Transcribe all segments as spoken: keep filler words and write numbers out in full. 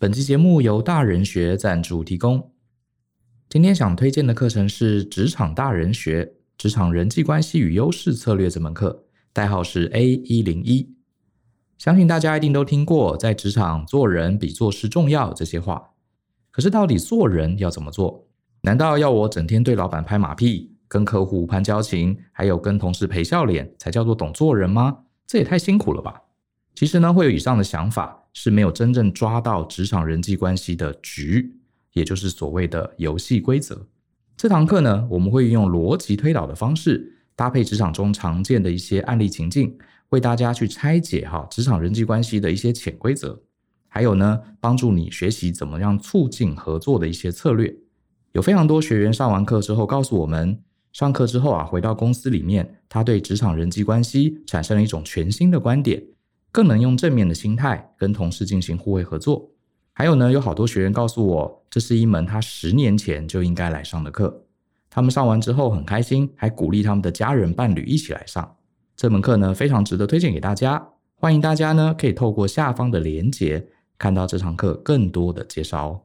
本期节目由大人学赞助提供。今天想推荐的课程是职场大人学职场人际关系与优势策略这门课，代号是 A 一零一。相信大家一定都听过在职场做人比做事重要这些话，可是到底做人要怎么做？难道要我整天对老板拍马屁，跟客户攀交情，还有跟同事陪笑脸才叫做懂做人吗？这也太辛苦了吧。其实呢，会有以上的想法是没有真正抓到职场人际关系的局，也就是所谓的游戏规则。这堂课呢，我们会用逻辑推导的方式，搭配职场中常见的一些案例情境，为大家去拆解哈职场人际关系的一些潜规则，还有呢，帮助你学习怎么样促进合作的一些策略。有非常多学员上完课之后告诉我们，上课之后啊，回到公司里面，他对职场人际关系产生了一种全新的观点，更能用正面的心态跟同事进行互惠合作。还有呢，有好多学员告诉我，这是一门他十年前就应该来上的课。他们上完之后很开心，还鼓励他们的家人伴侣一起来上。这门课呢，非常值得推荐给大家。欢迎大家呢，可以透过下方的连结，看到这堂课更多的介绍哦。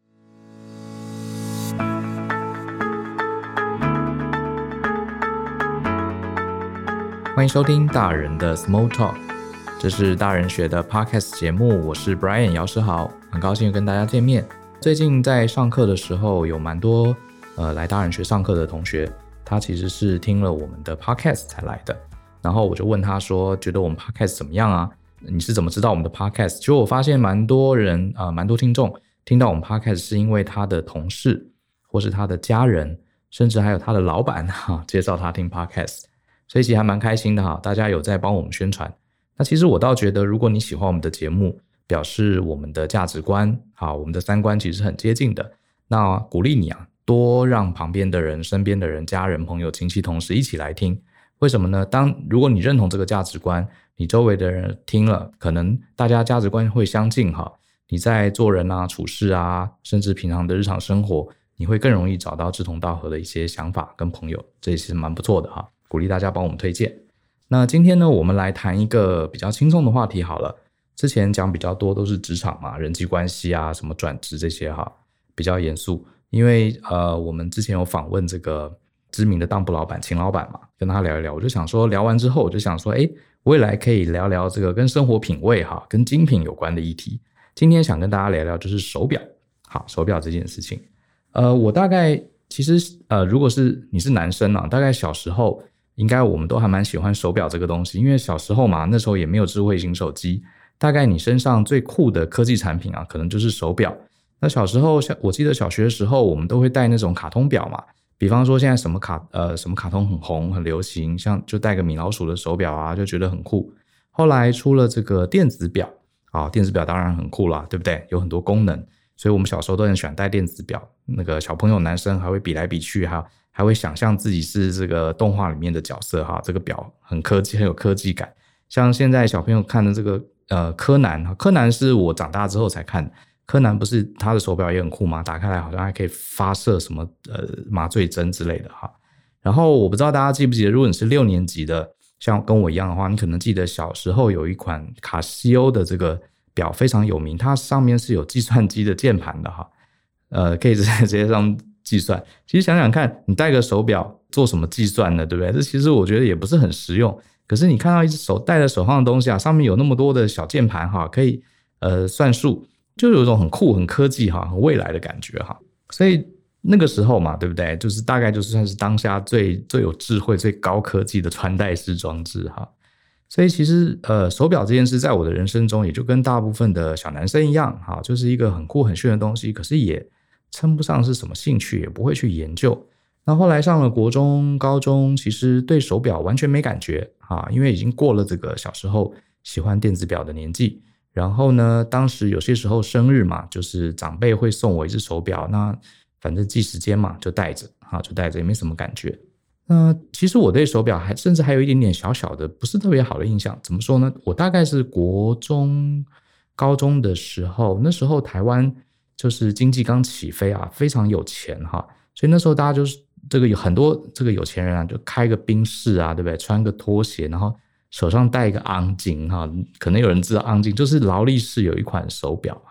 欢迎收听大人的 Small Talk， 这是大人学的 Podcast 节目，我是 Brian 姚诗豪，很高兴跟大家见面。最近在上课的时候，有蛮多呃来大人学上课的同学，他其实是听了我们的 Podcast 才来的。然后我就问他说，觉得我们 Podcast 怎么样啊？你是怎么知道我们的 Podcast？ 结果我发现蛮多人啊、呃，蛮多听众听到我们 Podcast 是因为他的同事，或是他的家人，甚至还有他的老板哈介绍他听 Podcast。所以其实还蛮开心的哈，大家有在帮我们宣传。那其实我倒觉得，如果你喜欢我们的节目，表示我们的价值观好，我们的三观其实很接近的，那鼓励你啊，多让旁边的人、身边的人、家人、朋友、亲戚、同事一起来听。为什么呢？当如果你认同这个价值观，你周围的人听了，可能大家价值观会相近哈，你在做人啊、处事啊，甚至平常的日常生活，你会更容易找到志同道合的一些想法跟朋友，这也是蛮不错的哈。鼓励大家帮我们推荐。那今天呢，我们来谈一个比较轻松的话题好了。之前讲比较多都是职场嘛，人际关系啊，什么转职这些哈，比较严肃。因为呃，我们之前有访问这个知名的当铺老板秦老板嘛，跟他聊一聊，我就想说，聊完之后我就想说，诶，未来可以聊聊这个跟生活品味哈，跟精品有关的议题。今天想跟大家聊聊就是手表，好，手表这件事情。呃，我大概其实呃，如果是你是男生啊，大概小时候应该我们都还蛮喜欢手表这个东西，因为小时候嘛，那时候也没有智慧型手机，大概你身上最酷的科技产品啊，可能就是手表。那小时候，我记得小学的时候，我们都会戴那种卡通表嘛，比方说现在什么卡呃什么卡通很红很流行，像就戴个米老鼠的手表啊，就觉得很酷。后来出了这个电子表啊，电子表当然很酷啦，对不对？有很多功能，所以我们小时候都很喜欢戴电子表。那个小朋友男生还会比来比去，还有还会想象自己是这个动画里面的角色哈，这个表很科技，很有科技感。像现在小朋友看的这个呃柯南，柯南是我长大之后才看的。柯南不是他的手表也很酷吗？打开来好像还可以发射什么呃麻醉针之类的哈。然后我不知道大家记不记得，如果你是六年级的，像跟我一样的话，你可能记得小时候有一款卡西欧的这个表非常有名，它上面是有计算机的键盘的哈，呃，可以直接直接上计算。其实想想看，你戴个手表做什么计算呢？对不对？这其实我觉得也不是很实用。可是你看到一只手戴在手上的东西啊，上面有那么多的小键盘哈，可以呃算数，就有一种很酷、很科技哈、很未来的感觉哈。所以那个时候嘛，对不对？就是大概就是算是当下最最有智慧、最高科技的穿戴式装置哈。所以其实呃手表这件事在我的人生中也就跟大部分的小男生一样哈，就是一个很酷很炫的东西，可是也称不上是什么兴趣，也不会去研究。那后来上了国中、高中，其实对手表完全没感觉啊，因为已经过了这个小时候喜欢电子表的年纪。然后呢，当时有些时候生日嘛，就是长辈会送我一只手表，那反正记时间嘛，就带着啊，就带着也没什么感觉。那其实我对手表还甚至还有一点点小小的不是特别好的印象。怎么说呢？我大概是国中、高中的时候，那时候台湾就是经济刚起飞啊，非常有钱哈，所以那时候大家就是这个有很多这个有钱人啊，就开个宾士啊，对不对？穿个拖鞋，然后手上戴一个昂金哈，可能有人知道昂金就是劳力士有一款手表哈，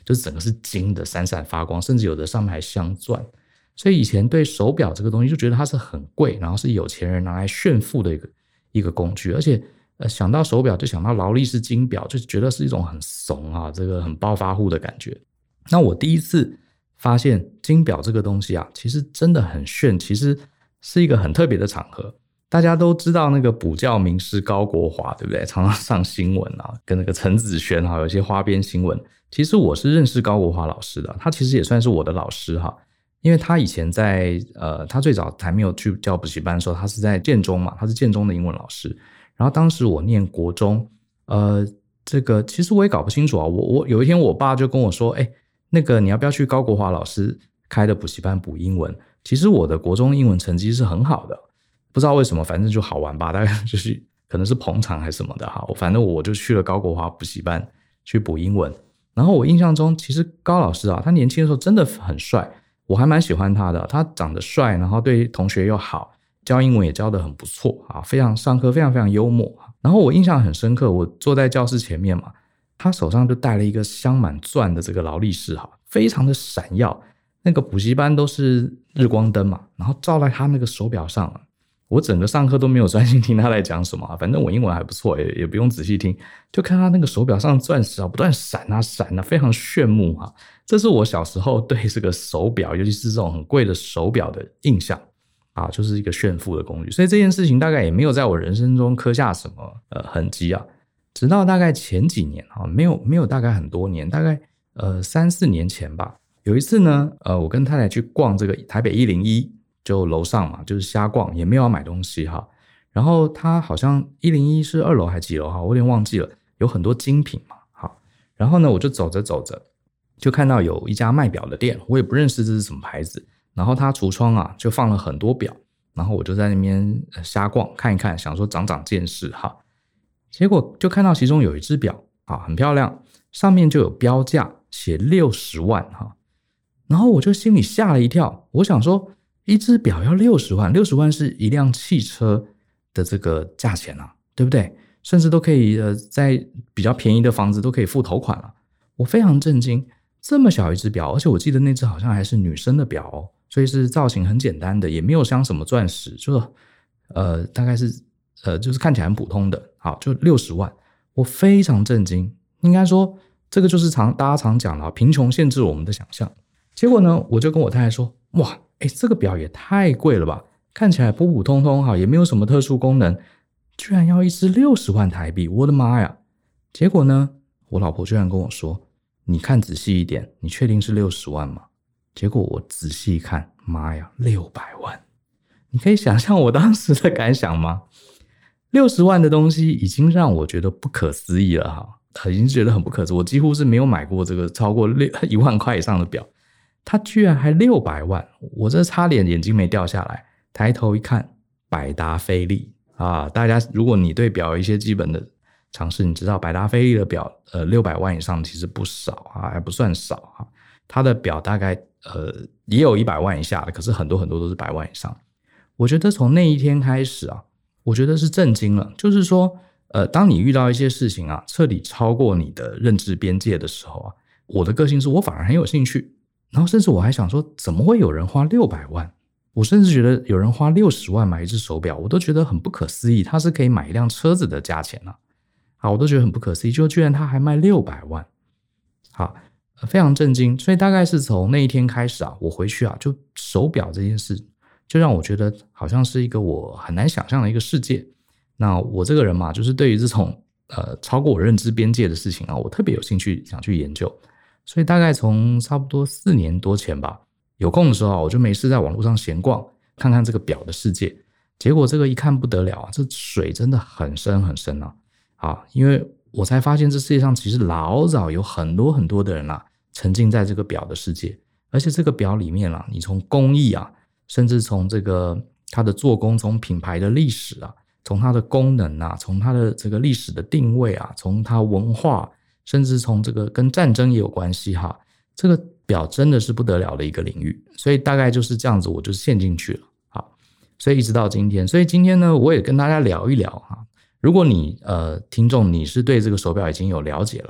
就是整个是金的，闪闪发光，甚至有的上面还镶钻。所以以前对手表这个东西就觉得它是很贵，然后是有钱人拿来炫富的一个一个工具，而且呃想到手表就想到劳力士金表，就觉得是一种很怂啊，这个很暴发户的感觉。那我第一次发现金表这个东西啊，其实真的很炫，其实是一个很特别的场合。大家都知道那个补教名师高国华，对不对？常常上新闻啊，跟那个陈子轩哈，有一些花边新闻。其实我是认识高国华老师的，他其实也算是我的老师哈，因为他以前在呃，他最早还没有去教补习班的时候，他是在建中嘛，他是建中的英文老师。然后当时我念国中，呃，这个其实我也搞不清楚啊。我我有一天我爸就跟我说，哎，那个你要不要去高国华老师开的补习班补英文？其实我的国中英文成绩是很好的。不知道为什么，反正就好玩吧，大概就是可能是捧场还是什么的哈。反正我就去了高国华补习班去补英文。然后我印象中，其实高老师啊，他年轻的时候真的很帅，我还蛮喜欢他的。他长得帅，然后对同学又好，教英文也教得很不错啊，非常上课非常非常幽默。然后我印象很深刻，我坐在教室前面嘛，他手上就戴了一个镶满钻的这个劳力士哈，非常的闪耀。那个补习班都是日光灯嘛，然后照在他那个手表上啊。我整个上课都没有专心听他在讲什么、啊、反正我英文还不错， 也, 也不用仔细听，就看他那个手表上的钻石啊不断闪啊闪啊，非常炫目啊。这是我小时候对这个手表，尤其是这种很贵的手表的印象啊，就是一个炫富的工具。所以这件事情大概也没有在我人生中刻下什么呃痕迹啊。直到大概前几年啊，没有没有大概很多年，大概呃三四年前吧，有一次呢，呃我跟太太去逛这个台北一零一。就楼上嘛，就是瞎逛，也没有要买东西哈。然后他好像一零一是二楼还几楼哈，我有点忘记了，有很多精品嘛。好，然后呢，我就走着走着，就看到有一家卖表的店，我也不认识这是什么牌子。然后他橱窗啊，就放了很多表，然后我就在那边瞎逛看一看，想说长长见识哈。结果就看到其中有一只表啊，很漂亮，上面就有标价写六十万哈。然后我就心里吓了一跳，我想说，一只表要六十万，六十万是一辆汽车的这个价钱啊，对不对？甚至都可以呃，在比较便宜的房子都可以付头款了。我非常震惊，这么小一只表，而且我记得那只好像还是女生的表哦，所以是造型很简单的，也没有镶什么钻石，就呃大概是呃就是看起来很普通的，好，就六十万，我非常震惊。应该说这个就是常大家常讲的，贫穷限制我们的想象。结果呢，我就跟我太太说，哇，诶，这个表也太贵了吧，看起来普普通通哈，也没有什么特殊功能，居然要一只六十万台币，我的妈呀！结果呢，我老婆居然跟我说，你看仔细一点，你确定是六十万吗？结果我仔细一看，妈呀，六百万！你可以想象我当时的感想吗？六十万的东西已经让我觉得不可思议了哈，已经觉得很不可思议，我几乎是没有买过这个超过一万块以上的表。他居然还六百万，我这差点眼睛没掉下来。抬头一看，百达翡丽啊！大家如果你对表有一些基本的常识，你知道百达翡丽的表，呃，六百万以上其实不少啊，还不算少啊。它的表大概呃也有一百万以下的，可是很多很多都是百万以上。我觉得从那一天开始啊，我觉得是震惊了。就是说，呃，当你遇到一些事情啊，彻底超过你的认知边界的时候啊，我的个性是我反而很有兴趣。然后甚至我还想说，怎么会有人花六百万？我甚至觉得有人花六十万买一只手表，我都觉得很不可思议。它是可以买一辆车子的价钱啊！好，我都觉得很不可思议，就居然他还卖六百万，好，非常震惊。所以大概是从那一天开始啊，我回去啊，就手表这件事，就让我觉得好像是一个我很难想象的一个世界。那我这个人嘛，就是对于这种呃超过我认知边界的事情啊，我特别有兴趣想去研究。所以大概从差不多四年多前吧，有空的时候我就没事在网络上闲逛，看看这个表的世界。结果这个一看不得了啊，这水真的很深很深啊！啊，因为我才发现这世界上其实老早有很多很多的人啊，沉浸在这个表的世界。而且这个表里面啊，你从工艺啊，甚至从这个它的做工，从品牌的历史啊，从它的功能啊，从它的这个历史的定位啊，从它文化，甚至从这个跟战争也有关系哈，这个表真的是不得了的一个领域，所以大概就是这样子，我就陷进去了。好，所以一直到今天，所以今天呢，我也跟大家聊一聊哈。如果你呃听众你是对这个手表已经有了解了，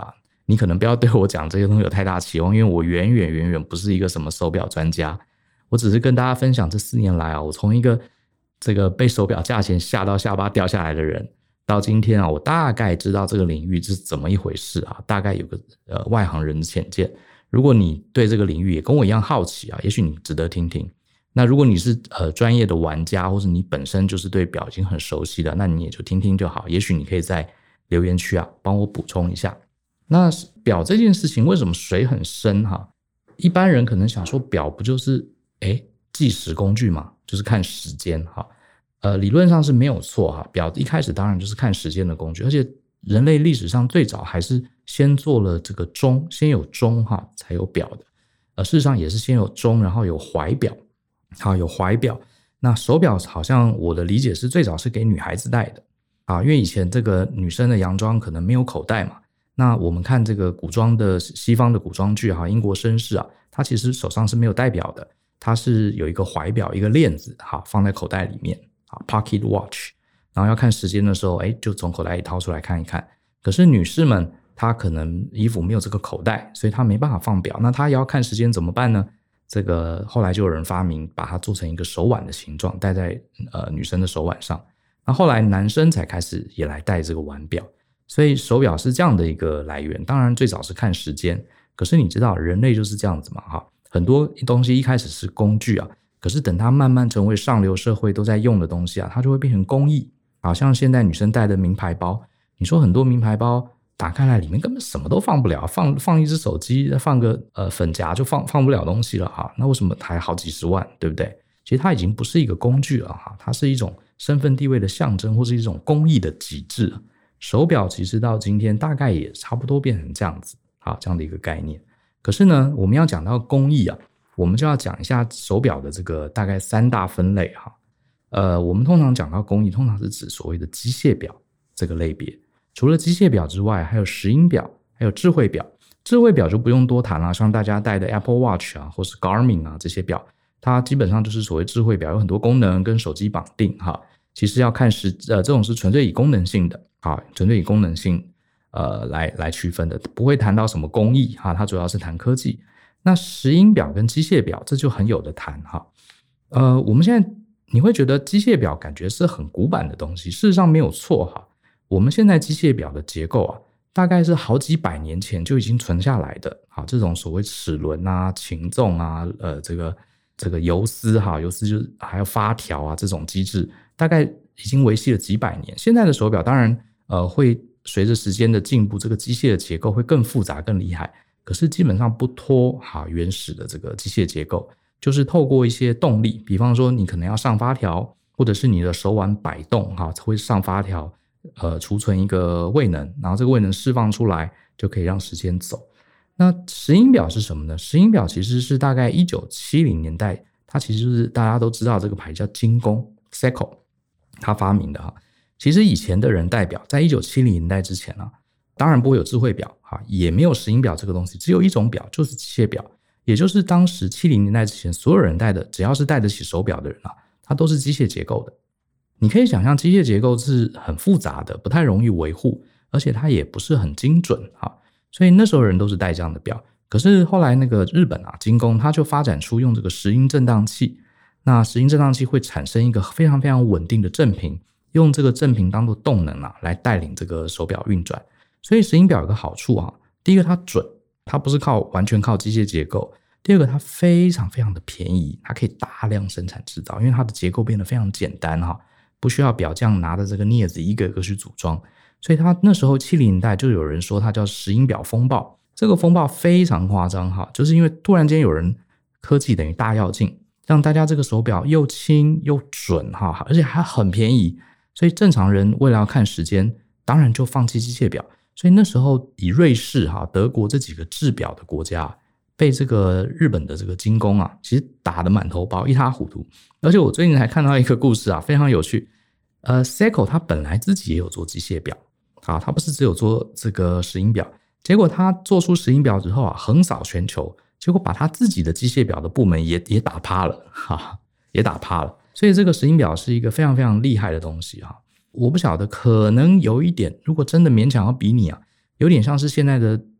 你可能不要对我讲这些东西有太大期望，因为我远远远远不是一个什么手表专家，我只是跟大家分享这四年来啊，我从一个这个被手表价钱吓到下巴掉下来的人，到今天啊，我大概知道这个领域是怎么一回事啊，大概有个呃外行人的浅见。如果你对这个领域也跟我一样好奇啊，也许你值得听听。那如果你是呃专业的玩家，或是你本身就是对表已经很熟悉的，那你也就听听就好。也许你可以在留言区啊帮我补充一下。那表这件事情为什么水很深哈？一般人可能想说表不就是诶计时工具嘛，就是看时间哈。呃，理论上是没有错哈，表一开始当然就是看时间的工具，而且人类历史上最早还是先做了这个钟，先有钟哈，才有表的。呃，事实上也是先有钟，然后有怀表，好，有怀表。那手表好像我的理解是最早是给女孩子戴的啊，因为以前这个女生的洋装可能没有口袋嘛。那我们看这个古装的西方的古装剧哈，英国绅士啊，他其实手上是没有戴表的，他是有一个怀表，一个链子哈，放在口袋里面。Pocket watch， 然后要看时间的时候，哎，就从口袋里掏出来看一看。可是女士们，她可能衣服没有这个口袋，所以她没办法放表。那她也要看时间怎么办呢？这个后来就有人发明把它做成一个手腕的形状，戴在呃女生的手腕上。那后来男生才开始也来戴这个腕表，所以手表是这样的一个来源。当然最早是看时间，可是你知道人类就是这样子嘛，哈，很多东西一开始是工具啊。可是等它慢慢成为上流社会都在用的东西啊，它就会变成工艺。好像现在女生戴的名牌包，你说很多名牌包打开来里面根本什么都放不了，放放一只手机，放个呃粉夹就放放不了东西了哈。那为什么还好几十万，对不对？其实它已经不是一个工具了哈，它是一种身份地位的象征，或是一种工艺的极致。手表其实到今天大概也差不多变成这样子，好，这样的一个概念。可是呢，我们要讲到工艺啊。我们就要讲一下手表的这个大概三大分类哈。呃，我们通常讲到工艺，通常是指所谓的机械表这个类别。除了机械表之外，还有石英表，还有智慧表。智慧表就不用多谈了，像大家戴的 Apple Watch 啊，或是 Garmin 啊这些表，它基本上就是所谓智慧表，有很多功能跟手机绑定哈。其实要看时呃，这种是纯粹以功能性的啊，纯粹以功能性呃来来区分的，不会谈到什么工艺哈，它主要是谈科技。那石英表跟机械表这就很有的谈哈。呃，我们现在你会觉得机械表感觉是很古板的东西，事实上没有错哈。我们现在机械表的结构啊，大概是好几百年前就已经存下来的。好，这种所谓齿轮啊、擒纵啊、呃，这个这个游丝哈，游丝就是还有发条啊这种机制，大概已经维系了几百年。现在的手表当然呃会随着时间的进步，这个机械的结构会更复杂、更厉害。可是基本上不脱哈原始的这个机械结构，就是透过一些动力，比方说你可能要上发条，或者是你的手腕摆动哈，会上发条，呃，储存一个位能，然后这个位能释放出来，就可以让时间走。那石英表是什么呢？石英表其实是大概一九七零年代，它其实就是大家都知道这个牌叫精工 Seiko 他发明的哈。其实以前的人戴表，在一九七零年代之前啊，当然不会有智慧表，也没有石英表这个东西，只有一种表，就是机械表，也就是当时七零年代之前所有人戴的，只要是戴得起手表的人啊，它都是机械结构的。你可以想象机械结构是很复杂的，不太容易维护，而且它也不是很精准，所以那时候人都是戴这样的表。可是后来那个日本啊，精工它就发展出用这个石英振荡器，那石英振荡器会产生一个非常非常稳定的振频，用这个振频当作动能啊，来带领这个手表运转。所以石英表有个好处啊，第一个它准，它不是靠完全靠机械结构；第二个它非常非常的便宜，它可以大量生产制造，因为它的结构变得非常简单哈，不需要表匠拿着这个镊子一个个去组装。所以它那时候七零年代就有人说它叫石英表风暴，这个风暴非常夸张哈，就是因为突然间有人科技等于大跃进，让大家这个手表又轻又准哈，而且还很便宜，所以正常人为了要看时间，当然就放弃机械表。所以那时候以瑞士哈、德国这几个制表的国家，被这个日本的这个精工啊，其实打得满头包，一塌糊涂。而且我最近还看到一个故事啊，非常有趣。呃 Seiko 他本来自己也有做机械表啊，他不是只有做这个石英表，结果他做出石英表之后啊，横扫全球，结果把他自己的机械表的部门也也打趴了哈，也打趴了。所以这个石英表是一个非常非常厉害的东西哈。我不晓得，可能有一点，如果真的勉强要比拟啊，有点像是现在的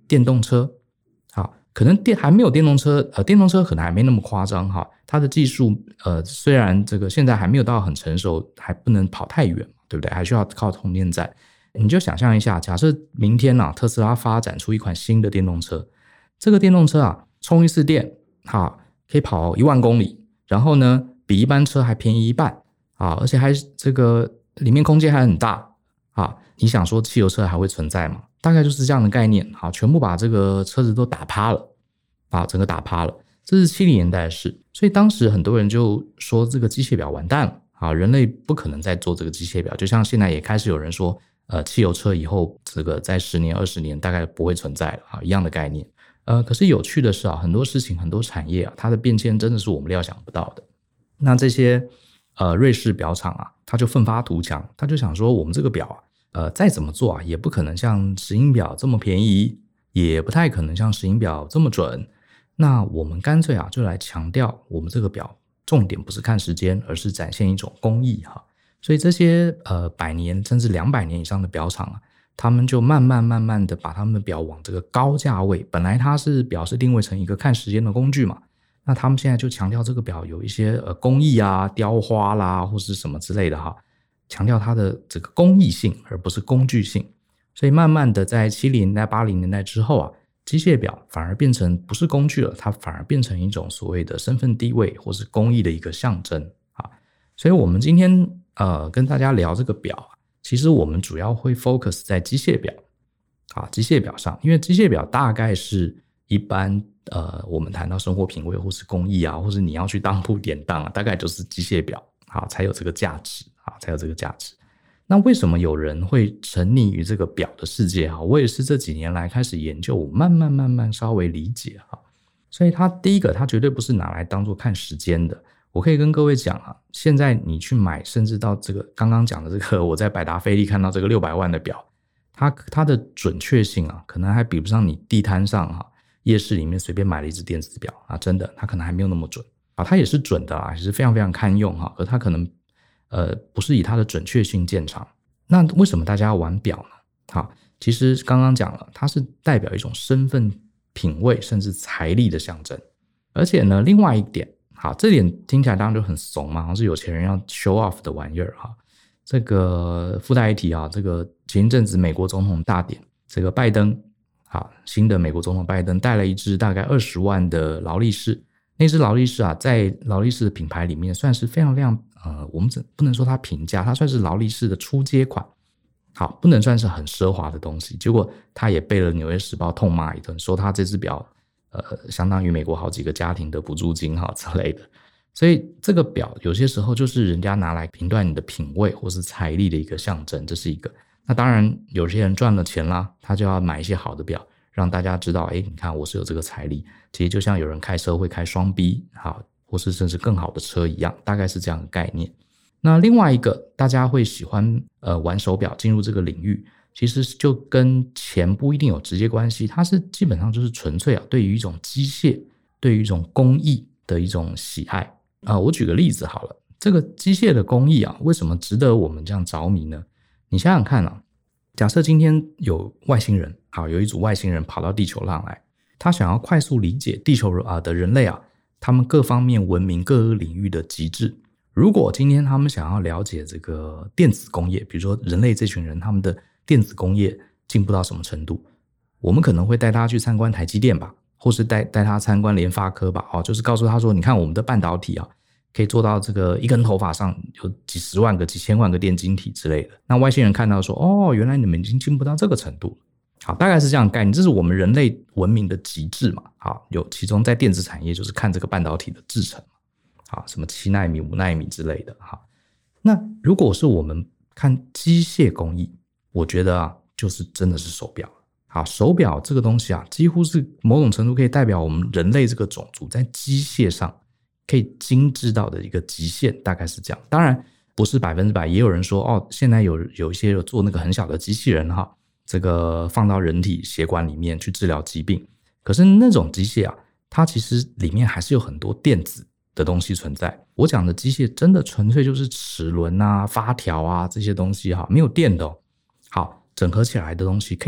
电动车。好，可能电还没有电动车，呃，电动车可能还没那么夸张哈。它的技术，呃，虽然这个现在还没有到很成熟，还不能跑太远，对不对？还需要靠充电站。你就想象一下，假设明天啊，特斯拉发展出一款新的电动车，这个电动车啊，充一次电，哈，可以跑一万公里，然后呢，比一般车还便宜一半啊，而且还这个里面空间还很大啊。你想说汽油车还会存在吗？大概就是这样的概念，好，全部把这个车子都打趴了，啊，整个打趴了。这是七零年代的事，所以当时很多人就说这个机械表完蛋了，啊，人类不可能再做这个机械表，就像现在也开始有人说，呃，汽油车以后这个在十年、二十年大概不会存在了，啊，一样的概念。呃，可是有趣的是啊，很多事情、很多产业啊，它的变迁真的是我们料想不到的。那这些呃瑞士表厂啊，他就奋发图强，他就想说，我们这个表啊。呃，再怎么做啊，也不可能像石英表这么便宜，也不太可能像石英表这么准。那我们干脆啊，就来强调我们这个表重点不是看时间，而是展现一种工艺哈。所以这些呃百年甚至两百年以上的表厂啊，他们就慢慢慢慢的把他们的表往这个高价位，本来它是表是定位成一个看时间的工具嘛，那他们现在就强调这个表有一些呃工艺啊、雕花啦，或是什么之类的哈。强调它的这个工艺性，而不是工具性。所以慢慢的在七零年代、八零年代之后啊，机械表反而变成不是工具了，它反而变成一种所谓的身份地位或是工艺的一个象征啊。所以我们今天呃跟大家聊这个表，其实我们主要会 focus 在机械表啊，机械表上，因为机械表大概是一般呃我们谈到生活品味或是工艺啊，或是你要去当铺典当啊，大概就是机械表啊才有这个价值。啊，才有这个价值。那为什么有人会沉溺于这个表的世界？我也是这几年来开始研究，我慢慢慢慢稍微理解。所以它第一个，它绝对不是拿来当作看时间的。我可以跟各位讲啊，现在你去买，甚至到这个刚刚讲的这个，我在百达翡丽看到这个六百万的表，它它的准确性啊，可能还比不上你地摊上哈夜市里面随便买了一只电子表啊，真的，它可能还没有那么准啊。它也是准的啊，也是非常非常堪用哈，可是它可能。呃，不是以它的准确性见长。那为什么大家要玩表呢？好，其实刚刚讲了，它是代表一种身份、品味甚至财力的象征。而且呢，另外一点，好，这点听起来当然就很怂嘛，好像是有钱人要 show off 的玩意儿哈。这个附带一提啊，这个前一阵子美国总统大典，这个拜登，好，新的美国总统拜登带了一支大概二十万的劳力士。那支劳力士啊，在劳力士的品牌里面算是非常非常呃，我们不能说它平价，它算是劳力士的初阶款，好，不能算是很奢华的东西。结果他也被了《纽约时报》痛骂一顿，说他这只表呃，相当于美国好几个家庭的补助金哈之类的。所以这个表有些时候就是人家拿来评断你的品味或是财力的一个象征，这是一个。那当然有些人赚了钱啦，他就要买一些好的表，让大家知道，哎，你看我是有这个财力。其实就像有人开车会开双 B 好，或是甚至更好的车一样，大概是这样的概念。那另外一个大家会喜欢呃玩手表进入这个领域，其实就跟钱不一定有直接关系，它是基本上就是纯粹啊对于一种机械，对于一种工艺的一种喜爱啊、呃。我举个例子好了，这个机械的工艺啊，为什么值得我们这样着迷呢？你想想看啊，假设今天有外星人，好，有一组外星人跑到地球上来，他想要快速理解地球啊的人类啊，他们各方面文明各个领域的极致。如果今天他们想要了解这个电子工业，比如说人类这群人他们的电子工业进步到什么程度，我们可能会带他去参观台积电吧，或是带带他参观联发科吧，哦，就是告诉他说，你看我们的半导体啊，可以做到这个一根头发上有几十万个、几千万个电晶体之类的。那外星人看到说，哦，原来你们已经进步到这个程度了。好，大概是这样的概念，这是我们人类文明的极致嘛。好，有其中在电子产业就是看这个半导体的制程，好，什么七奈米、五奈米之类的。好，那如果是我们看机械工艺，我觉得啊，就是真的是手表。好，手表这个东西啊，几乎是某种程度可以代表我们人类这个种族在机械上可以精致到的一个极限，大概是这样。当然不是百分之百，也有人说哦，现在有有一些有做那个很小的机器人哈。这个放到人体血管里面去治疗疾病，可是那种机械啊，它其实里面还是有很多电子的东西存在。我讲的机械真的纯粹就是齿轮啊、发条啊这些东西哈，没有电的哦。好，整合起来的东西可以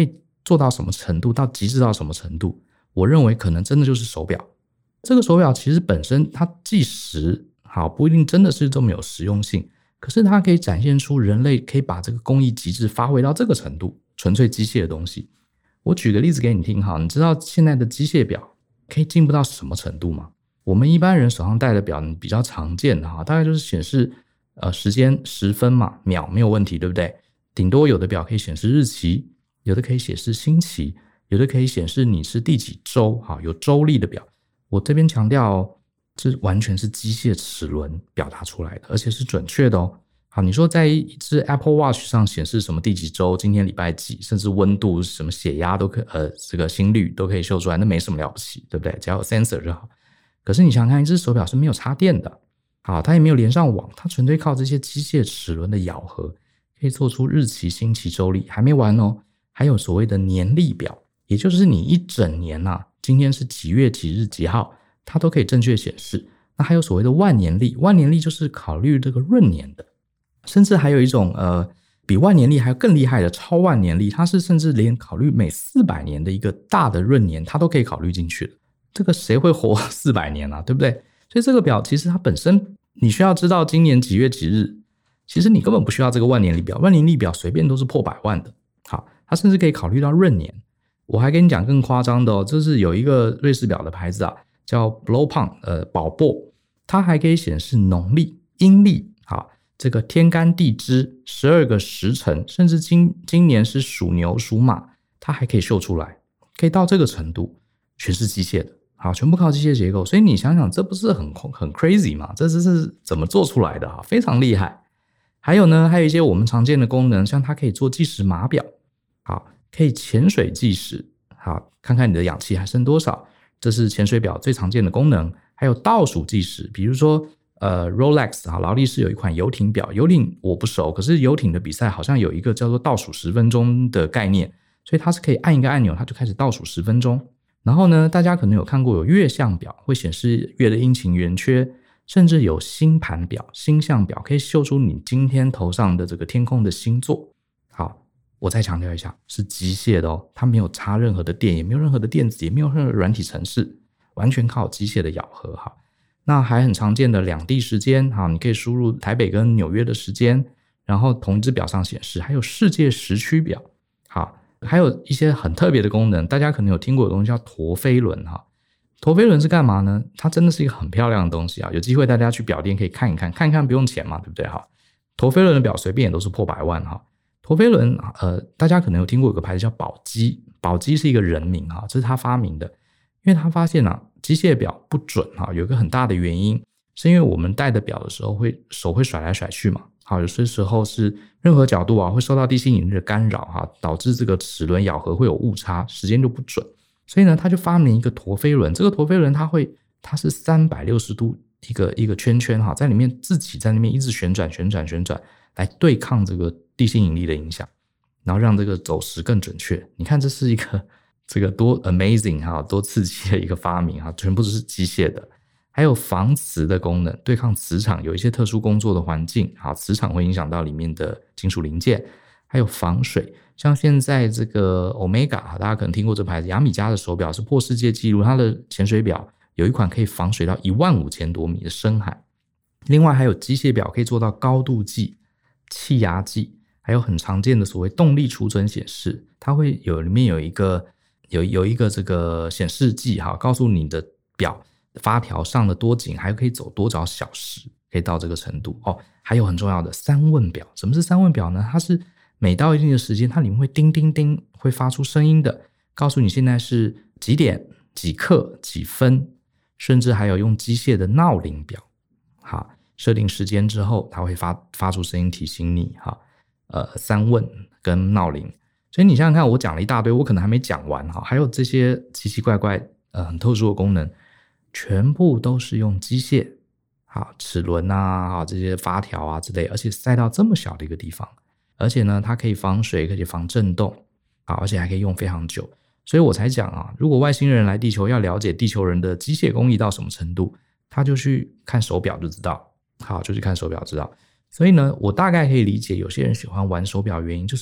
做到什么程度，到极致到什么程度，我认为可能真的就是手表。这个手表其实本身它计时好不一定真的是这么有实用性，可是它可以展现出人类可以把这个工艺极致发挥到这个程度，纯粹机械的东西。我举个例子给你听哈，你知道现在的机械表可以进步到什么程度吗？我们一般人手上戴的表比较常见的哈，大概就是显示呃时间时分嘛，秒没有问题，对不对？顶多有的表可以显示日期，有的可以显示星期，有的可以显示你是第几周哈，有周历的表。我这边强调这完全是机械齿轮表达出来的，而且是准确的哦。好，你说在一只 Apple Watch 上显示什么第几周，今天礼拜几，甚至温度、什么血压都可呃这个心率都可以秀出来，那没什么了不起，对不对？只要有 sensor 就好。可是你想想看，一只手表是没有插电的，好，它也没有连上网，它纯粹靠这些机械齿轮的咬合，可以做出日期、星期、周历。还没完哦，还有所谓的年历表，也就是你一整年啊，今天是几月几日几号，它都可以正确显示。那还有所谓的万年历，万年历就是考虑这个闰年的。甚至还有一种呃，比万年历还有更厉害的超万年历，它是甚至连考虑每四百年的一个大的闰年，它都可以考虑进去的。这个谁会活四百年啊，对不对？所以这个表其实它本身你需要知道今年几月几日，其实你根本不需要这个万年历表，万年历表随便都是破百万的。好，它甚至可以考虑到闰年。我还跟你讲更夸张的哦，这是有一个瑞士表的牌子啊，叫 Blaupaume 呃宝珀，它还可以显示农历、阴历，好，这个天干地支、十二个时辰，甚至今今年是属牛属马，它还可以秀出来，可以到这个程度，全是机械的，好，全部靠机械结构。所以你想想，这不是很很 crazy 吗？这是怎么做出来的啊？非常厉害。还有呢，还有一些我们常见的功能，像它可以做计时码表，好，可以潜水计时，好，看看你的氧气还剩多少，这是潜水表最常见的功能。还有倒数计时，比如说呃 Rolex 劳力士有一款游艇表，游艇我不熟，可是游艇的比赛好像有一个叫做倒数十分钟的概念，所以它是可以按一个按钮，它就开始倒数十分钟。然后呢，大家可能有看过有月相表，会显示月的阴晴圆缺，甚至有星盘表、星象表，可以秀出你今天头上的这个天空的星座。好，我再强调一下，是机械的哦，它没有插任何的电，也没有任何的电子，也没有任何的软体程式，完全靠机械的咬合。好，那还很常见的两地时间，好，你可以输入台北跟纽约的时间，然后同一只表上显示。还有世界时区表，好，还有一些很特别的功能，大家可能有听过的东西叫陀飞轮哈。陀飞轮是干嘛呢？它真的是一个很漂亮的东西啊，有机会大家去表店可以看一看，看一看不用钱嘛，对不对哈？陀飞轮的表随便也都是破百万哈。陀飞轮呃，大家可能有听过有个牌子叫宝玑，宝玑是一个人名哈，这是他发明的，因为他发现啊，机械表不准哈，有一个很大的原因，是因为我们戴的表的时候会手会甩来甩去嘛，好，有些时候是任何角度啊会受到地心引力的干扰哈，导致这个齿轮咬合会有误差，时间就不准。所以呢，他就发明一个陀飞轮，这个陀飞轮它会它是三百六十度一个一个圈圈哈，在里面自己在那边一直旋转旋转旋转，来对抗这个地心引力的影响，然后让这个走时更准确。你看这是一个这个多 amazing 哈，多刺激的一个发明哈，全部都是机械的。还有防磁的功能，对抗磁场，有一些特殊工作的环境，好，磁场会影响到里面的金属零件。还有防水，像现在这个 Omega 大家可能听过这牌子，雅米家的手表是破世界纪录，它的潜水表有一款可以防水到一万五千多米的深海。另外还有机械表可以做到高度计、气压计，还有很常见的所谓动力储存显示，它会有里面有一个有有一个这个显示器哈，告诉你的表发条上了多紧，还可以走多少小时，可以到这个程度哦。还有很重要的三问表，什么是三问表呢？它是每到一定的时间，它里面会叮叮叮，会发出声音的，告诉你现在是几点、几刻、几分，甚至还有用机械的闹铃表。好，设定时间之后，它会发发出声音提醒你。好，呃，三问跟闹铃。所以你想想看，我讲了一大堆，我可能还没讲完哈，还有这些奇奇怪怪、呃很特殊的功能，全部都是用机械，好，齿轮啊，好，这些发条啊之类，而且塞到这么小的一个地方。而且呢，它可以防水，可以防震动，好，而且还可以用非常久。所以我才讲啊，如果外星人来地球要了解地球人的机械工艺到什么程度，他就去看手表就知道。好，就去看手表知道。所以呢，我大概可以理解有些人喜欢玩手表的原因，就是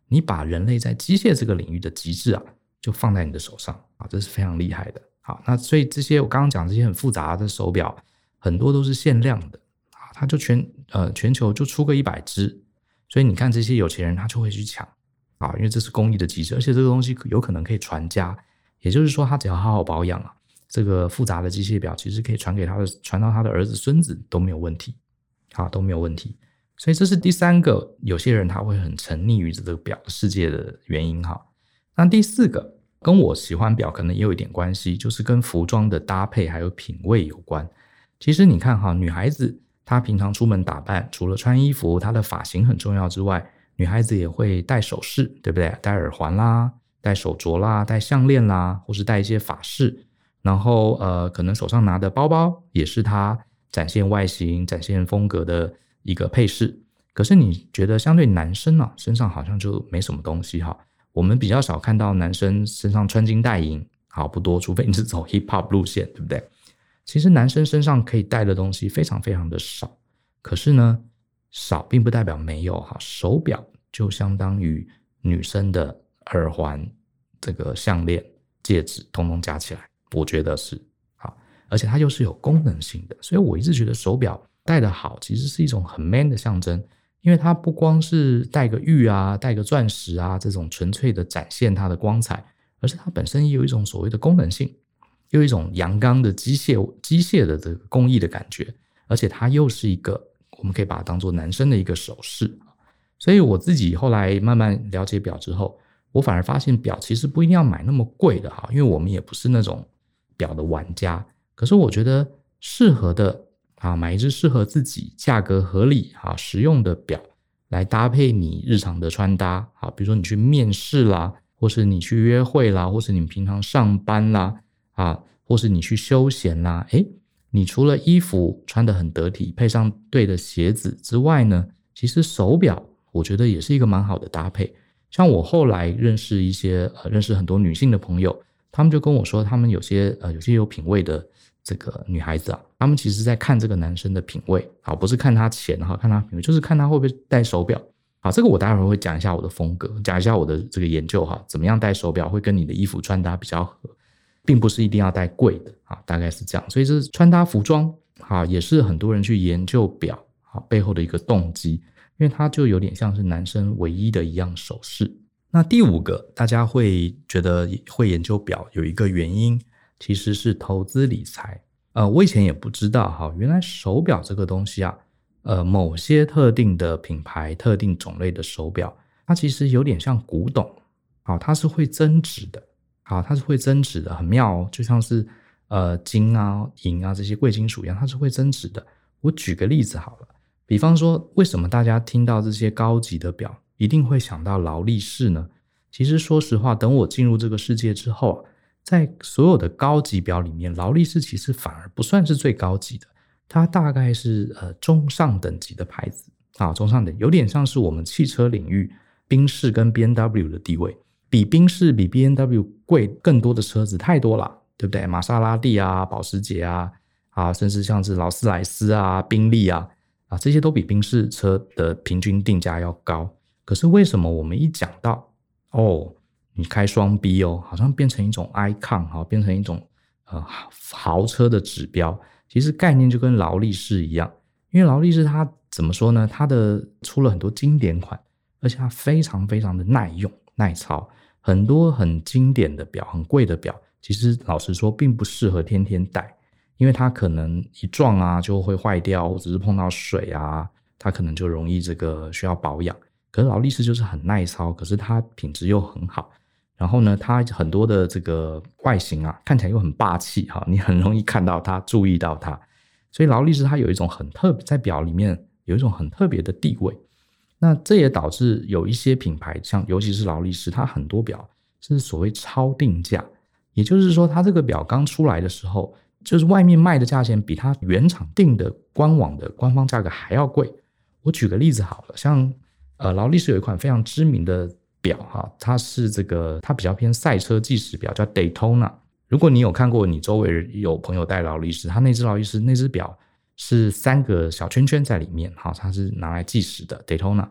你把人类在机械这个领域的极致啊，就放在你的手上啊，这是非常厉害的。好，那所以这些我刚刚讲这些很复杂的手表，很多都是限量的啊，它就全呃全球就出个一百只，所以你看这些有钱人他就会去抢啊，因为这是工艺的极致，而且这个东西有可能可以传家，也就是说他只要好好保养啊，这个复杂的机械表其实可以传给他的传到他的儿子孙子都没有问题，好，都没有问题。所以这是第三个有些人他会很沉溺于这个表的世界的原因哈。那第四个跟我喜欢表可能也有一点关系，就是跟服装的搭配还有品味有关。其实你看哈，女孩子她平常出门打扮，除了穿衣服她的发型很重要之外，女孩子也会戴首饰，对不对？戴耳环啦，戴手镯啦，戴项链啦，或是戴一些发饰，然后呃，可能手上拿的包包也是她展现外形展现风格的一个配饰。可是你觉得相对男生啊，身上好像就没什么东西哈。我们比较少看到男生身上穿金戴银，好，不多，除非你是走 hip hop 路线，对不对？其实男生身上可以戴的东西非常非常的少，可是呢，少并不代表没有哈。手表就相当于女生的耳环、这个项链、戒指，通通加起来，我觉得是好，而且它又是有功能性的，所以我一直觉得手表戴得好，其实是一种很 man 的象征。因为它不光是戴个玉啊，戴个钻石啊，这种纯粹的展现它的光彩，而是它本身也有一种所谓的功能性，又有一种阳刚的机械机械的这个工艺的感觉，而且它又是一个我们可以把它当作男生的一个首饰。所以我自己后来慢慢了解表之后，我反而发现表其实不一定要买那么贵的哈，因为我们也不是那种表的玩家，可是我觉得适合的啊，买一只适合自己、价格合理、啊实用的表来搭配你日常的穿搭，啊，比如说你去面试啦，或是你去约会啦，或是你平常上班啦，啊，或是你去休闲啦，诶，你除了衣服穿得很得体，配上对的鞋子之外呢，其实手表我觉得也是一个蛮好的搭配。像我后来认识一些呃认识很多女性的朋友，他们就跟我说，他们有些呃有些有品味的这个女孩子啊，她们其实在看这个男生的品味，好，不是看他钱哈，看他品味，就是看他会不会戴手表。好，这个我待会儿会讲一下我的风格，讲一下我的这个研究哈，怎么样戴手表会跟你的衣服穿搭比较合，并不是一定要戴贵的啊，大概是这样。所以这是穿搭服装啊，也是很多人去研究表啊背后的一个动机，因为它就有点像是男生唯一的一样首饰。那第五个，大家会觉得会研究表有一个原因，其实是投资理财。呃，我以前也不知道哈，原来手表这个东西啊，呃，某些特定的品牌、特定种类的手表，它其实有点像古董，好，它是会增值的，好，它是会增值的，很妙哦，就像是呃金啊、银啊这些贵金属一样，它是会增值的。我举个例子好了，比方说，为什么大家听到这些高级的表，一定会想到劳力士呢？其实说实话，等我进入这个世界之后，在所有的高级表里面，劳力士其实反而不算是最高级的，它大概是呃中上等级的牌子啊，中上等，有点像是我们汽车领域宾士跟 B M W 的地位，比宾士比 B M W 贵更多的车子太多了，对不对？玛莎拉蒂啊、保时捷啊，啊，甚至像是劳斯莱斯啊、宾利啊，啊，这些都比宾士车的平均定价要高。可是为什么我们一讲到哦，你开双 B 哦，好像变成一种 icon 哈，变成一种呃豪车的指标。其实概念就跟劳力士一样，因为劳力士它怎么说呢？它的出了很多经典款，而且它非常非常的耐用耐操。很多很经典的表，很贵的表，其实老实说并不适合天天戴，因为它可能一撞啊就会坏掉，或者是碰到水啊，它可能就容易这个需要保养。可是劳力士就是很耐操，可是它品质又很好，然后呢它很多的这个外形啊看起来又很霸气哈，你很容易看到它，注意到它，所以劳力士它有一种很特别，在表里面有一种很特别的地位。那这也导致有一些品牌，像尤其是劳力士，它很多表是所谓超定价，也就是说它这个表刚出来的时候，就是外面卖的价钱比它原厂定的官网的官方价格还要贵。我举个例子好了，像呃劳力士有一款非常知名的表哈，它是这个它比较偏赛车计时表，叫 Daytona。如果你有看过，你周围有朋友戴劳力士，它那只劳力士那只表是三个小圈圈在里面，好，它是拿来计时的 Daytona。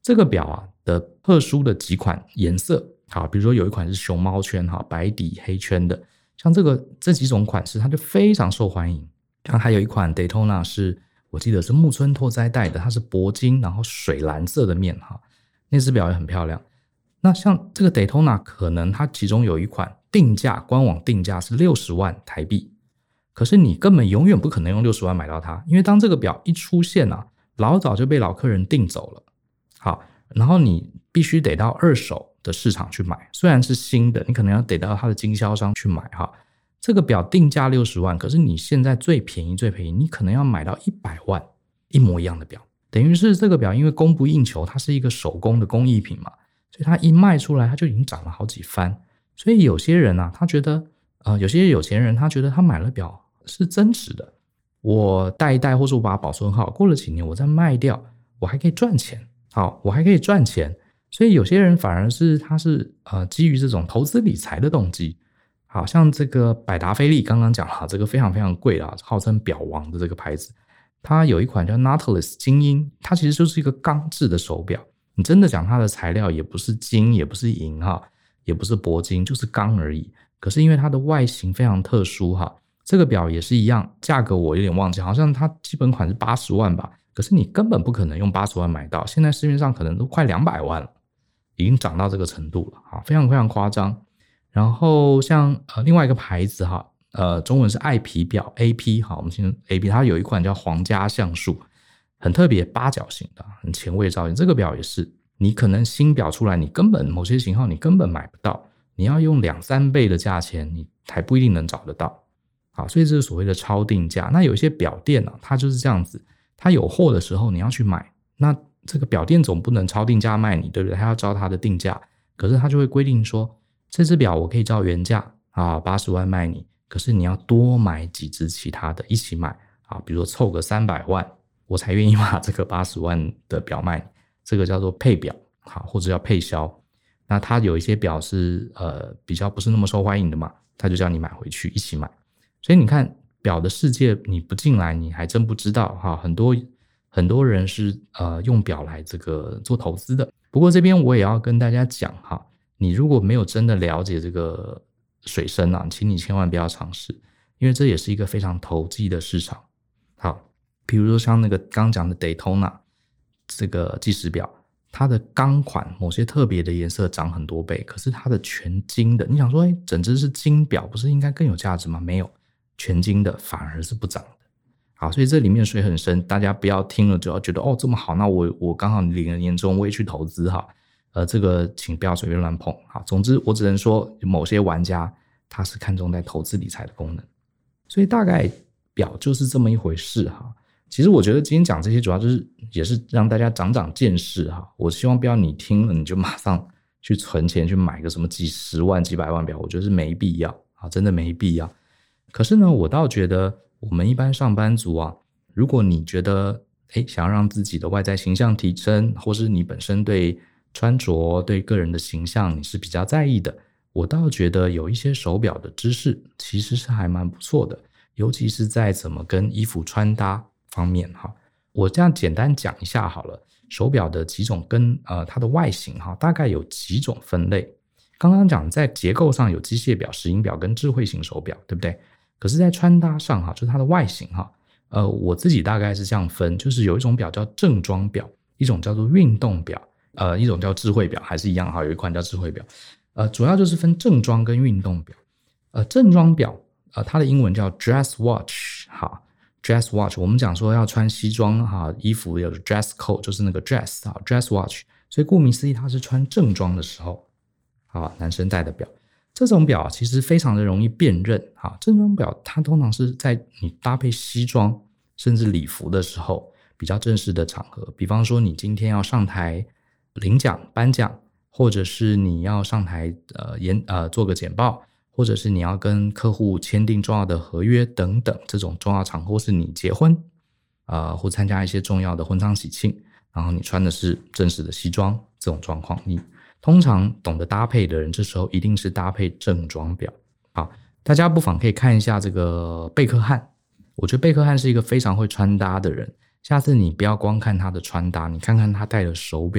这个表啊的特殊的几款颜色，好，比如说有一款是熊猫圈，好，白底黑圈的，像这个这几种款式它就非常受欢迎。像还有一款 Daytona 是我记得是木村拓哉戴的，它是铂金然后水蓝色的面，哈，那只表也很漂亮。那像这个 Daytona 可能它其中有一款定价官网定价是六十万台币，可是你根本永远不可能用六十万买到它，因为当这个表一出现啊，老早就被老客人订走了。好，然后你必须得到二手的市场去买，虽然是新的，你可能要得到它的经销商去买哈。这个表定价六十万，可是你现在最便宜最便宜，你可能要买到一百万一模一样的表，等于是这个表因为供不应求，它是一个手工的工艺品嘛，所以它一卖出来它就已经涨了好几番。所以有些人啊，他觉得呃，有些有钱人他觉得他买了表是增值的，我戴一戴或者我把它保存好，过了几年我再卖掉，我还可以赚钱。好，我还可以赚钱，所以有些人反而是他是呃基于这种投资理财的动机。好像这个百达翡丽刚刚讲了，这个非常非常贵啊，号称表王的这个牌子，它有一款叫 Nautilus 精英，它其实就是一个钢制的手表。你真的讲它的材料也不是金，也不是银哈，也不是铂金，就是钢而已。可是因为它的外形非常特殊哈，这个表也是一样，价格我有点忘记，好像它基本款是八十万吧。可是你根本不可能用八十万买到，现在市面上可能都快两百万了，已经涨到这个程度了，非常非常夸张。然后像呃另外一个牌子哈，呃中文是爱皮表 A P 哈，我们先 A P， 它有一款叫皇家橡树，很特别八角形的，很前卫造型。这个表也是，你可能新表出来，你根本某些型号你根本买不到，你要用两三倍的价钱，你还不一定能找得到。好，所以这是所谓的超定价。那有一些表店啊，它就是这样子。他有货的时候你要去买，那这个表店总不能超定价卖你，对不对？他要照他的定价，可是他就会规定说，这只表我可以照原价啊八十万卖你，可是你要多买几只其他的一起买啊，比如说凑个三百万，我才愿意把这个八十万的表卖你，这个叫做配表，好，或者叫配销。那他有一些表是呃比较不是那么受欢迎的嘛，他就叫你买回去一起买。所以你看表的世界你不进来你还真不知道哈，很多很多人是呃用表来这个做投资的。不过这边我也要跟大家讲哈，你如果没有真的了解这个水深啊，请你千万不要尝试，因为这也是一个非常投机的市场。好，比如说像那个刚讲的 Daytona 这个计时表，它的钢款某些特别的颜色涨很多倍，可是它的全金的，你想说诶整只是金表不是应该更有价值吗？没有，全金的反而是不涨的。好，所以这里面水很深，大家不要听了就要觉得哦这么好，那我我刚好领了年终我也去投资哈，呃这个请不要随便乱碰。好，总之我只能说某些玩家他是看重在投资理财的功能，所以大概表就是这么一回事哈。其实我觉得今天讲这些主要就是也是让大家长长见识哈。我希望不要你听了你就马上去存钱去买个什么几十万几百万表，我觉得是没必要啊，真的没必要。可是呢，我倒觉得我们一般上班族啊，如果你觉得诶想要让自己的外在形象提升，或是你本身对穿着对个人的形象你是比较在意的，我倒觉得有一些手表的知识其实是还蛮不错的，尤其是在怎么跟衣服穿搭方面哈。我这样简单讲一下好了，手表的几种跟呃它的外形哈，大概有几种分类。刚刚讲在结构上有机械表、石英表跟智慧型手表，对不对？可是在穿搭上哈，就是它的外形哈，呃，我自己大概是这样分，就是有一种表叫正装表，一种叫做运动表，呃，一种叫智慧表，还是一样哈，有一款叫智慧表，呃，主要就是分正装跟运动表。呃，正装表，呃，它的英文叫 dress watch， 哈 ，dress watch， 我们讲说要穿西装哈，衣服有 dress code， 就是那个 dress 哈 ，dress watch， 所以顾名思义，它是穿正装的时候，好，男生戴的表。这种表其实非常的容易辨认，正装表它通常是在你搭配西装甚至礼服的时候比较正式的场合，比方说你今天要上台领奖颁奖，或者是你要上台呃演呃做个简报，或者是你要跟客户签订重要的合约等等，这种重要场合，或是你结婚呃或参加一些重要的婚丧喜庆，然后你穿的是正式的西装，这种状况你通常懂得搭配的人这时候一定是搭配正装表。好，大家不妨可以看一下这个贝克汉，我觉得贝克汉是一个非常会穿搭的人，下次你不要光看他的穿搭，你看看他戴的手表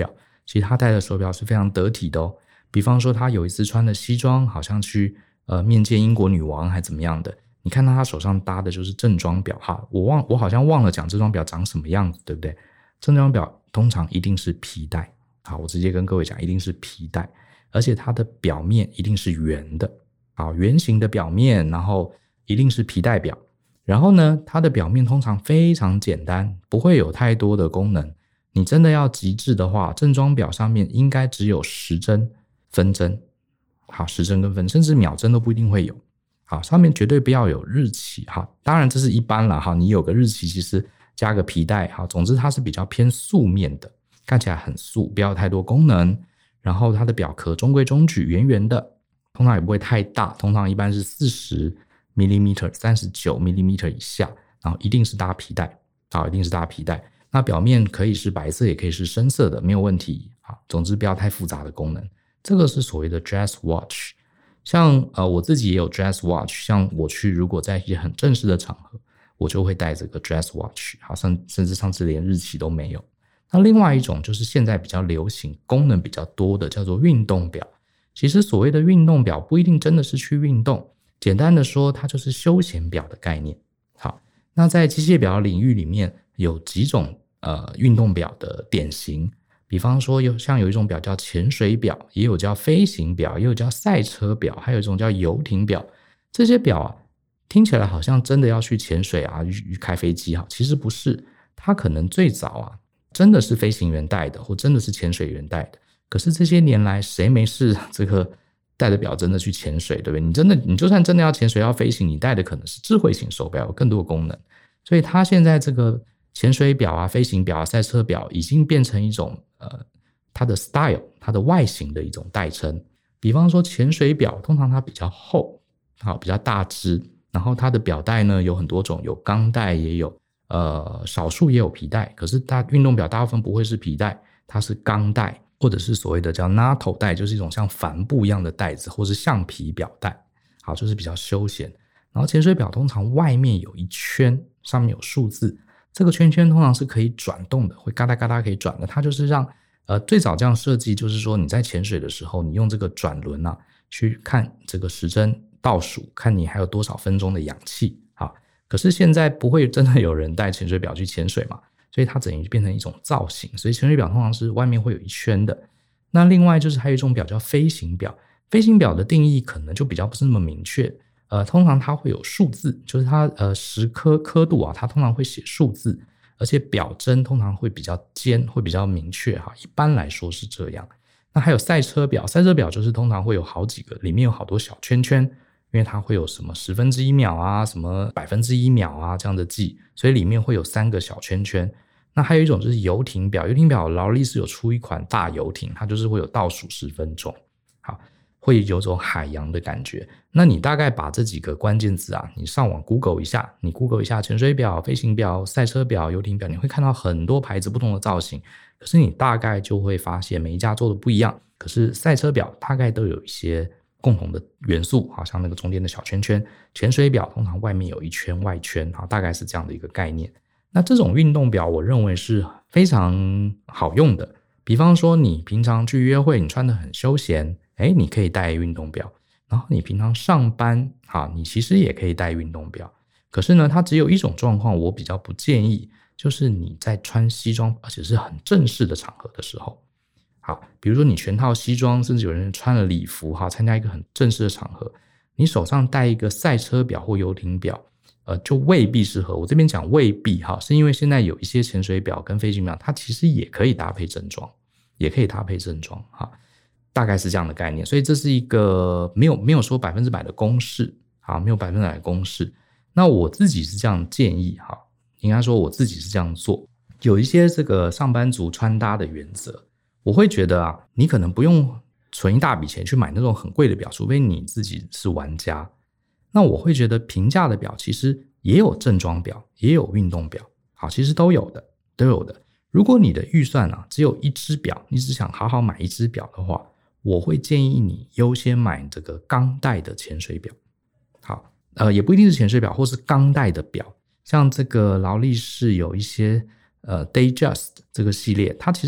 其实他戴的手表是非常得体的哦。比方说他有一次穿的西装，好像去呃面见英国女王还怎么样的，你看到他手上搭的就是正装表哈，我忘我好像忘了讲这装表长什么样子，对不对？正装表通常一定是皮带，好，我直接跟各位讲，一定是皮带，而且它的表面一定是圆的，好，圆形的表面，然后一定是皮带表。然后呢，它的表面通常非常简单，不会有太多的功能。你真的要极致的话，正装表上面应该只有时针、分针，好，时针跟分针，甚至秒针都不一定会有。好，上面绝对不要有日期，好，当然这是一般啦，好，你有个日期其实加个皮带，好，总之它是比较偏素面的，看起来很素，不要太多功能。然后它的表壳中规中矩，圆圆的，通常也不会太大，通常一般是四十 millimeter 三十九 millimeter 以下，然后一定是搭皮带，好，一定是搭皮带。那表面可以是白色也可以是深色的，没有问题，好，总之不要太复杂的功能。这个是所谓的 dress watch。 像呃我自己也有 dress watch， 像我去如果在一些很正式的场合，我就会带这个 dress watch， 好，甚至上次连日期都没有。那另外一种就是现在比较流行功能比较多的叫做运动表。其实所谓的运动表不一定真的是去运动，简单的说它就是休闲表的概念。好，那在机械表领域里面有几种呃运动表的典型，比方说有像有一种表叫潜水表，也有叫飞行表，也有叫赛车表，还有一种叫游艇表。这些表啊听起来好像真的要去潜水啊，去开飞机啊，其实不是，它可能最早啊真的是飞行员戴的，或真的是潜水员戴的。可是这些年来谁没事这个戴着表真的去潜水，对不对？你真的你就算真的要潜水要飞行，你戴的可能是智慧型手表，有更多的功能。所以它现在这个潜水表啊、飞行表啊、赛车表已经变成一种呃它的 style 它的外形的一种代称。比方说潜水表通常它比较厚，好，比较大只，然后它的表带呢有很多种，有钢带也有呃，少数也有皮带，可是它运动表大部分不会是皮带，它是钢带，或者是所谓的叫 N A T O 带，就是一种像帆布一样的带子，或是橡皮表带，好，就是比较休闲。然后潜水表通常外面有一圈，上面有数字，这个圈圈通常是可以转动的，会嘎哒嘎哒可以转的，它就是让呃最早这样设计，就是说你在潜水的时候，你用这个转轮啊去看这个时针倒数，看你还有多少分钟的氧气。好，可是现在不会真的有人带潜水表去潜水嘛，所以它等于变成一种造型，所以潜水表通常是外面会有一圈的。那另外就是还有一种表叫飞行表，飞行表的定义可能就比较不是那么明确，呃，通常它会有数字，就是它呃时刻刻度啊，它通常会写数字，而且表针通常会比较尖，会比较明确哈，一般来说是这样。那还有赛车表，赛车表就是通常会有好几个，里面有好多小圈圈，因为它会有什么十分之一秒啊，什么百分之一秒啊这样的记，所以里面会有三个小圈圈。那还有一种就是游艇表，游艇表劳力士有出一款大游艇，它就是会有倒数十分钟，好，会有种海洋的感觉。那你大概把这几个关键字啊，你上网 Google 一下，你 Google 一下潜水表、飞行表、赛车表、游艇表，你会看到很多牌子不同的造型，可是你大概就会发现每一家做的不一样。可是赛车表大概都有一些共同的元素，好像那个中间的小圈圈，潜水表通常外面有一圈外圈，大概是这样的一个概念。那这种运动表我认为是非常好用的，比方说你平常去约会，你穿得很休闲，诶，你可以带运动表，然后你平常上班，好，你其实也可以带运动表。可是呢，它只有一种状况我比较不建议，就是你在穿西装而且是很正式的场合的时候，好，比如说你全套西装，甚至有人穿了礼服，好，参加一个很正式的场合，你手上带一个赛车表或游艇表，呃，就未必适合。我这边讲未必哈，是因为现在有一些潜水表跟飞行表，它其实也可以搭配正装，也可以搭配正装哈，大概是这样的概念。所以这是一个没有没有说百分之百的公式，好，没有百分之百的公式。那我自己是这样建议哈，应该说我自己是这样做。有一些这个上班族穿搭的原则，我会觉得啊，你可能不用存一大笔钱去买那种很贵的表，除非你自己是玩家。那我会觉得平价的表其实也有正装表，也有运动表，好，其实都有的，都有的。如果你的预算啊只有一只表，你只想好好买一只表的话，我会建议你优先买这个钢带的潜水表。好，呃，也不一定是潜水表，或是钢带的表，像这个劳力士有一些呃 Datejust 这个系列，它其实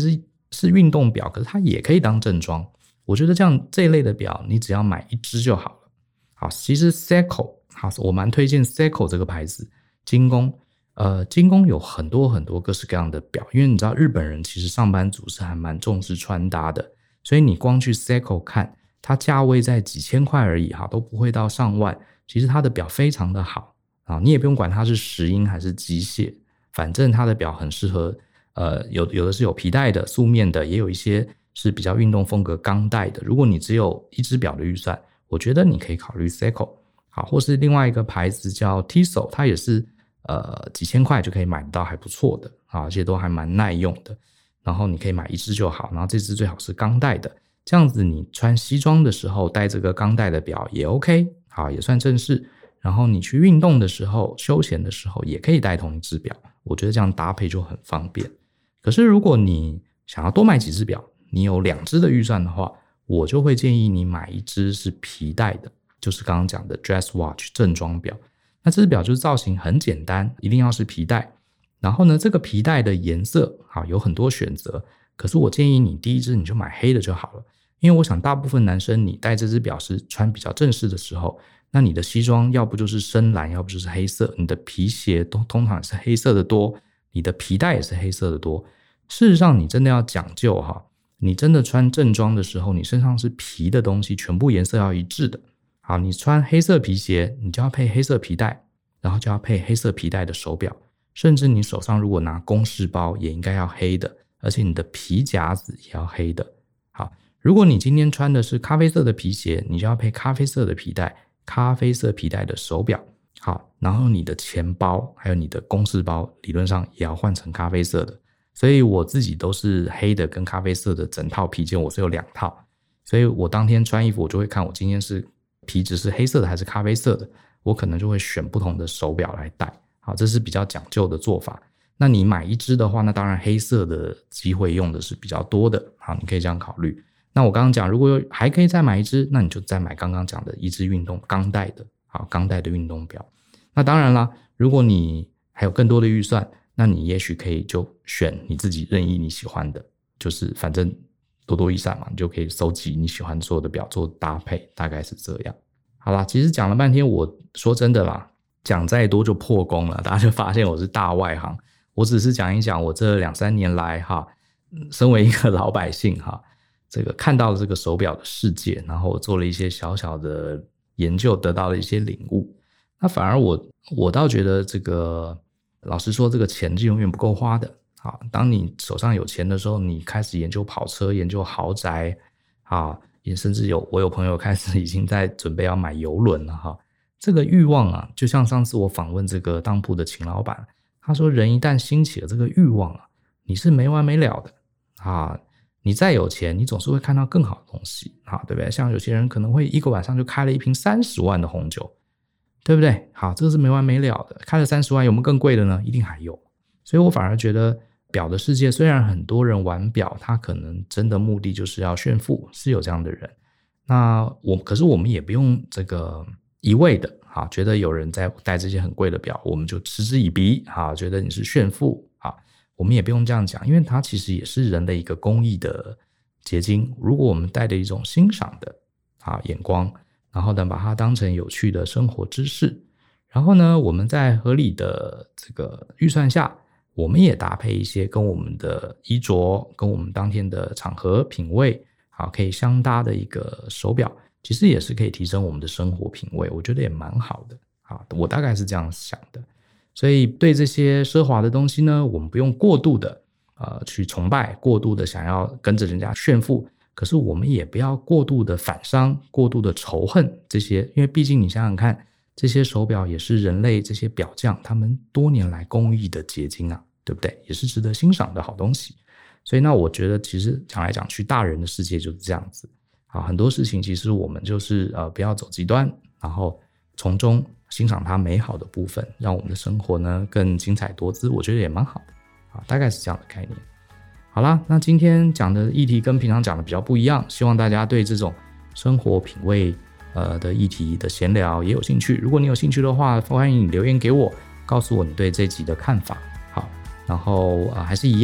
是运动表，可是它也可以当正装。我觉得这样这一类的表，你只要买一只就好了。好，其实 Seiko 好，我蛮推荐 Seiko 这个牌子，精工。呃，精工有很多很多各式各样的表，因为你知道日本人其实上班族是还蛮重视穿搭的，所以你光去 Seiko 看，它价位在几千块而已哈，都不会到上万。其实它的表非常的好啊，你也不用管它是石英还是机械，反正它的表很适合。呃，有有的是有皮带的、素面的，也有一些是比较运动风格钢带的。如果你只有一只表的预算，我觉得你可以考虑 Seiko 好，或是另外一个牌子叫 Tissot， 它也是。呃，几千块就可以买到还不错的啊，而且都还蛮耐用的。然后你可以买一只就好，然后这只最好是钢带的，这样子你穿西装的时候戴这个钢带的表也 OK， 好，也算正式。然后你去运动的时候、休闲的时候也可以戴同一只表，我觉得这样搭配就很方便。可是如果你想要多买几只表，你有两只的预算的话，我就会建议你买一只是皮带的，就是刚刚讲的 dress watch 正装表。那这只表就是造型很简单，一定要是皮带。然后呢，这个皮带的颜色好有很多选择，可是我建议你第一只你就买黑的就好了，因为我想大部分男生你戴这只表是穿比较正式的时候，那你的西装要不就是深蓝，要不就是黑色，你的皮鞋都通常也是黑色的多，你的皮带也是黑色的多。事实上你真的要讲究哈，你真的穿正装的时候，你身上是皮的东西，全部颜色要一致的。好，你穿黑色皮鞋，你就要配黑色皮带，然后就要配黑色皮带的手表，甚至你手上如果拿公事包也应该要黑的，而且你的皮夹子也要黑的。好，如果你今天穿的是咖啡色的皮鞋，你就要配咖啡色的皮带，咖啡色皮带的手表。好，然后你的钱包还有你的公事包理论上也要换成咖啡色的，所以我自己都是黑的跟咖啡色的整套皮件，我是有两套，所以我当天穿衣服我就会看我今天是皮质是黑色的还是咖啡色的，我可能就会选不同的手表来戴。好，这是比较讲究的做法。那你买一只的话，那当然黑色的机会用的是比较多的。好，你可以这样考虑。那我刚刚讲，如果还可以再买一只，那你就再买刚刚讲的一只运动钢带的，好，钢带的运动表。那当然啦，如果你还有更多的预算，那你也许可以就选你自己任意你喜欢的，就是反正多多益善嘛，你就可以收集你喜欢所有的表做搭配，大概是这样。好啦，其实讲了半天，我说真的啦，讲再多就破功了，大家就发现我是大外行。我只是讲一讲我这两三年来哈，身为一个老百姓哈，这个看到了这个手表的世界，然后我做了一些小小的研究，得到了一些领悟。那反而我我倒觉得这个，老实说，这个钱是永远不够花的。好，当你手上有钱的时候，你开始研究跑车，研究豪宅，啊，也甚至有我有朋友开始已经在准备要买邮轮了哈。这个欲望啊，就像上次我访问这个当铺的秦老板，他说人一旦兴起了这个欲望啊，你是没完没了的啊。你再有钱，你总是会看到更好的东西啊，对不对？像有些人可能会一个晚上就开了一瓶三十万的红酒，对不对？好，这个是没完没了的。开了三十万，有没有更贵的呢？一定还有。所以我反而觉得表的世界，虽然很多人玩表，他可能真的目的就是要炫富，是有这样的人。那我可是我们也不用这个一味的啊，觉得有人在戴这些很贵的表，我们就嗤之以鼻啊，觉得你是炫富啊。我们也不用这样讲，因为它其实也是人的一个公益的结晶。如果我们带着一种欣赏的啊眼光，然后呢把它当成有趣的生活知识，然后呢我们在合理的这个预算下，我们也搭配一些跟我们的衣着跟我们当天的场合品味好可以相搭的一个手表，其实也是可以提升我们的生活品味，我觉得也蛮好的。好，我大概是这样想的。所以对这些奢华的东西呢，我们不用过度的呃去崇拜，过度的想要跟着人家炫富，可是我们也不要过度的反伤，过度的仇恨这些，因为毕竟你想想看，这些手表也是人类这些表匠他们多年来工艺的结晶啊，对不对？也是值得欣赏的好东西。所以那我觉得其实讲来讲去，大人的世界就是这样子啊，很多事情其实我们就是呃不要走极端，然后从中欣赏它美好的部分，让我们的生活呢更精彩多姿，我觉得也蛮好的啊，大概是这样的概念。好啦，那今天讲的议题跟平常讲的比较不一样，希望大家对这种生活品味呃的议题的闲聊也有兴趣。如果你有兴趣的话，欢迎你留言给我，告诉我你对这集的看法。好，然后、呃、还是一样，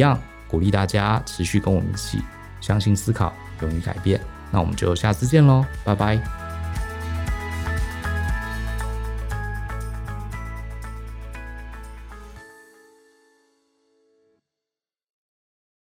鼓励大家持续跟我们一起相信思考，勇于改变。那我们就下次见咯，拜拜。